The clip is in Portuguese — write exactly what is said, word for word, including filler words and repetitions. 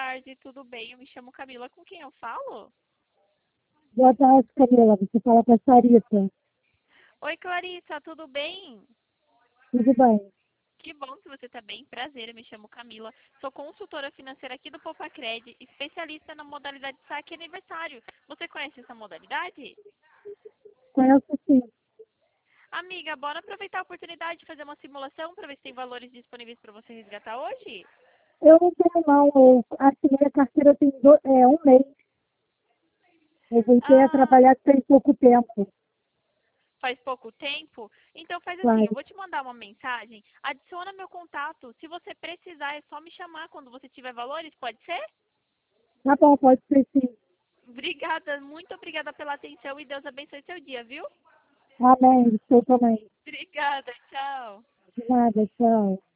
tarde, tudo bem? Eu me chamo Camila, com quem eu falo? Boa tarde, Camila. Você fala com a Sarita. Oi, Clarissa, tudo bem? Tudo bem? Que bom que você está bem. Prazer, eu me chamo Camila. Sou consultora financeira aqui do Popacred, especialista na modalidade saque aniversário. Você conhece essa modalidade? Conheço sim. Amiga, bora aproveitar a oportunidade de fazer uma simulação para ver se tem valores disponíveis para você resgatar hoje? Eu não tenho não. Eu assinei a carteira tem do, é, um mês. Eu voltei a Ah, trabalhar tem pouco tempo. faz pouco tempo? Então faz assim, eu Claro. vou te mandar uma mensagem, adiciona meu contato. Se você precisar, é só me chamar quando você tiver valores, pode ser? Tá bom, pode ser sim. Obrigada, muito obrigada pela atenção e Deus abençoe seu dia, viu? Amém. Estou também. Obrigada, tchau. De nada, tchau.